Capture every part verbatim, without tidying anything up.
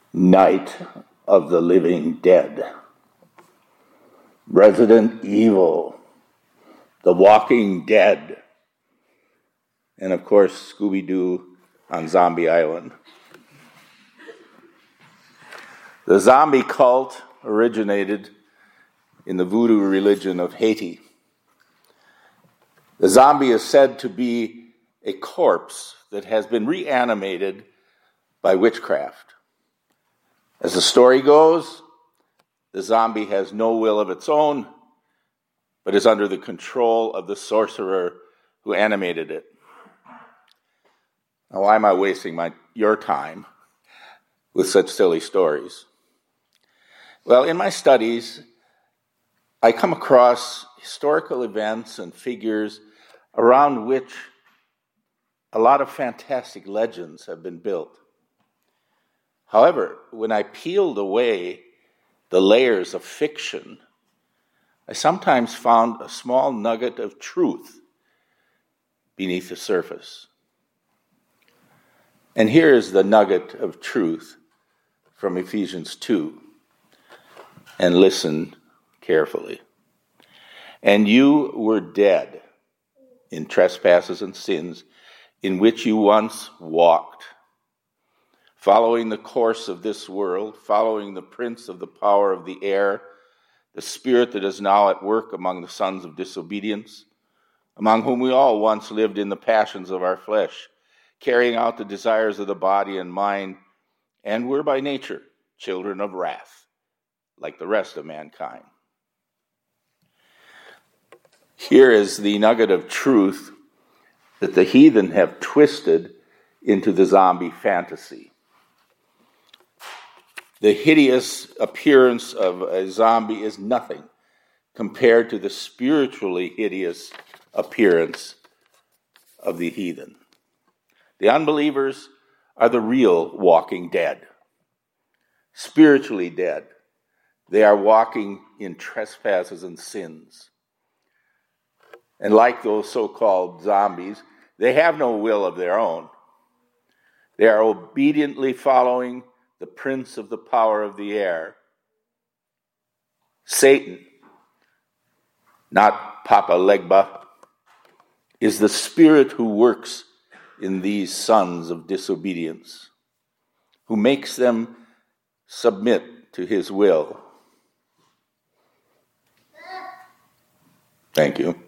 Night of the Living Dead, Resident Evil, The Walking Dead, and of course Scooby-Doo on Zombie Island. The zombie cult originated in the voodoo religion of Haiti. The zombie is said to be a corpse that has been reanimated by witchcraft. As the story goes, the zombie has no will of its own, but is under the control of the sorcerer who animated it. Now, why am I wasting my your time with such silly stories? Well, in my studies, I come across historical events and figures around which a lot of fantastic legends have been built. However, when I peeled away the layers of fiction, I sometimes found a small nugget of truth beneath the surface. And here is the nugget of truth from Ephesians two. And listen carefully. And you were dead in trespasses and sins in which you once walked, following the course of this world, following the prince of the power of the air, the spirit that is now at work among the sons of disobedience, among whom we all once lived in the passions of our flesh, carrying out the desires of the body and mind, and were by nature children of wrath, like the rest of mankind. Here is the nugget of truth that the heathen have twisted into the zombie fantasy. The hideous appearance of a zombie is nothing compared to the spiritually hideous appearance of the heathen. The unbelievers are the real walking dead, spiritually dead. They are walking in trespasses and sins. And like those so-called zombies, they have no will of their own. They are obediently following the prince of the power of the air, Satan, not Papa Legba, is the spirit who works in these sons of disobedience, who makes them submit to his will. Thank you.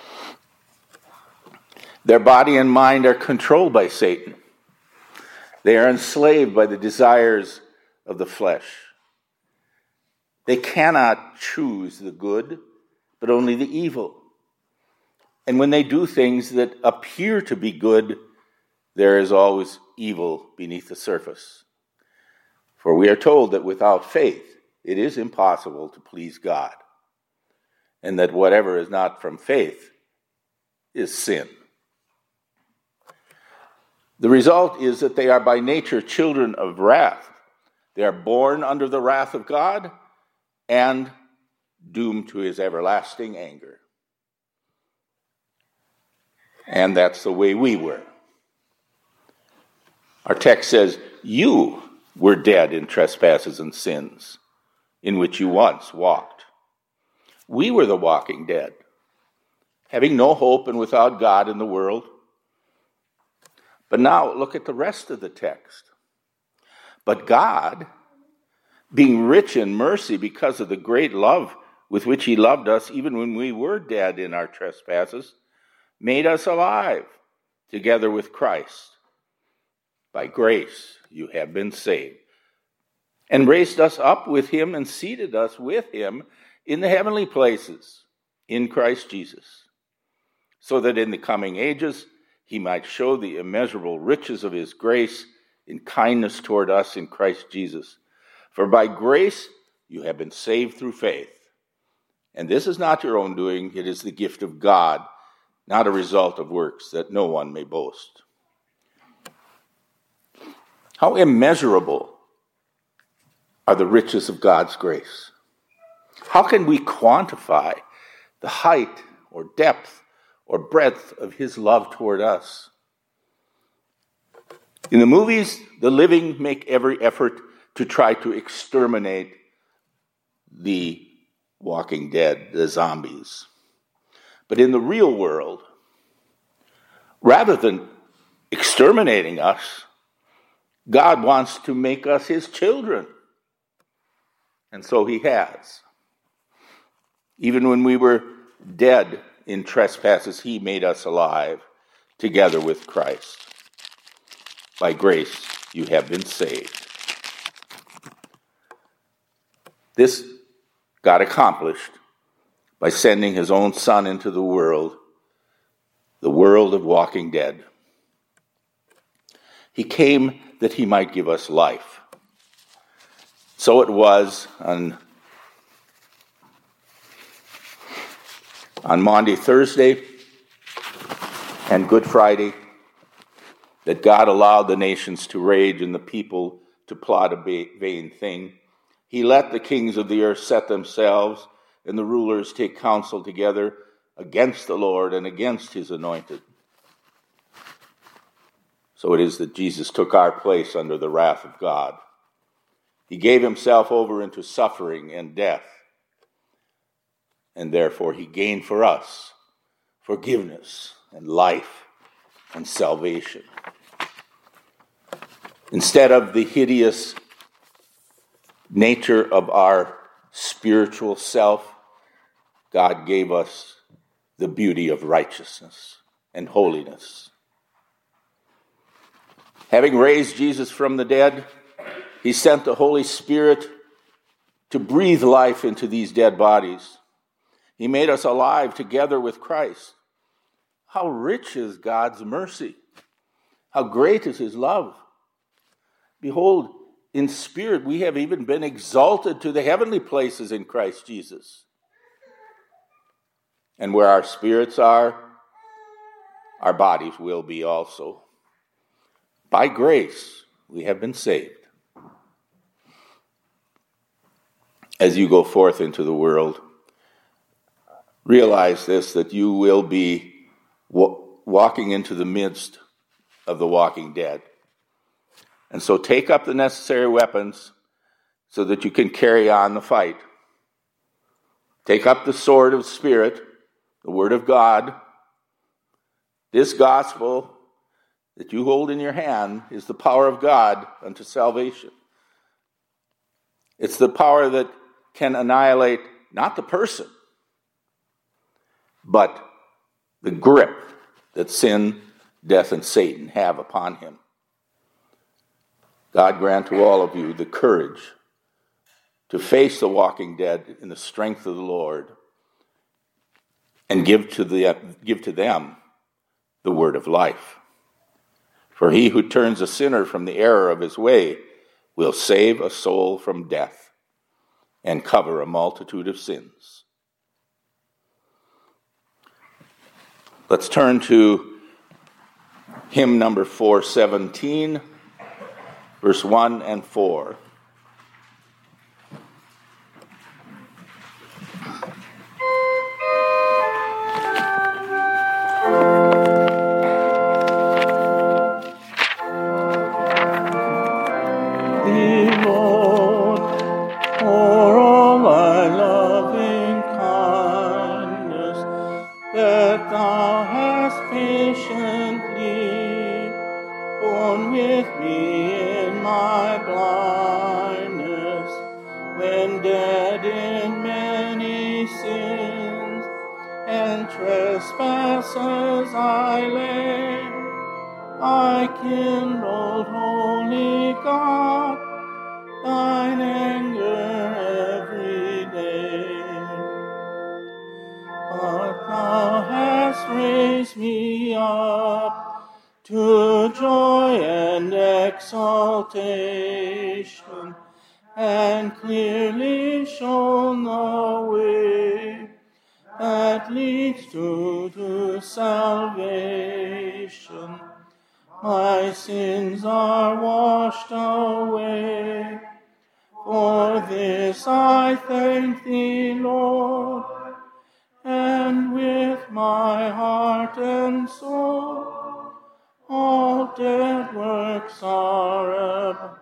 Their body and mind are controlled by Satan. They are enslaved by the desires of the flesh. They cannot choose the good, but only the evil. And when they do things that appear to be good, there is always evil beneath the surface. For we are told that without faith, it is impossible to please God, and that whatever is not from faith is sin. The result is that they are by nature children of wrath. They are born under the wrath of God and doomed to his everlasting anger. And that's the way we were. Our text says, you were dead in trespasses and sins, in which you once walked. We were the walking dead, having no hope and without God in the world. But now look at the rest of the text. But God, being rich in mercy because of the great love with which he loved us, even when we were dead in our trespasses, made us alive together with Christ. By grace you have been saved, and raised us up with him and seated us with him in the heavenly places in Christ Jesus, so that in the coming ages he might show the immeasurable riches of his grace in kindness toward us in Christ Jesus. For by grace you have been saved through faith. And this is not your own doing, it is the gift of God, not a result of works, that no one may boast. How immeasurable are the riches of God's grace? How can we quantify the height or depth or breadth of his love toward us? In the movies, the living make every effort to try to exterminate the walking dead, the zombies. But in the real world, rather than exterminating us, God wants to make us his children. And so he has. Even when we were dead in trespasses, he made us alive together with Christ. By grace, you have been saved. This God accomplished by sending his own Son into the world, the world of walking dead. He came that he might give us life. So it was on, on Maundy Thursday and Good Friday that God allowed the nations to rage and the people to plot a vain thing. He let the kings of the earth set themselves and the rulers take counsel together against the Lord and against his anointed. So it is that Jesus took our place under the wrath of God. He gave himself over into suffering and death, and therefore he gained for us forgiveness and life and salvation. Instead of the hideous nature of our spiritual self, God gave us the beauty of righteousness and holiness. Having raised Jesus from the dead, he sent the Holy Spirit to breathe life into these dead bodies. He made us alive together with Christ. How rich is God's mercy! How great is his love! Behold, in spirit we have even been exalted to the heavenly places in Christ Jesus. And where our spirits are, our bodies will be also. By grace, we have been saved. As you go forth into the world, realize this, that you will be wa- walking into the midst of the walking dead. And so take up the necessary weapons so that you can carry on the fight. Take up the sword of the Spirit, the Word of God. This gospel that you hold in your hand is the power of God unto salvation. It's the power that can annihilate not the person, but the grip that sin, death, and Satan have upon him. God grant to all of you the courage to face the walking dead in the strength of the Lord and give to, the, give to them the word of life. For he who turns a sinner from the error of his way will save a soul from death and cover a multitude of sins. Let's turn to hymn number four seventeen, verse one and four. Trespasses I lay, I kindled, holy God, thine anger every day. But thou hast raised me up to joy and exaltation, and clearly shown the way that leads to, to salvation. My sins are washed away. For this I thank thee, Lord, and with my heart and soul all dead works are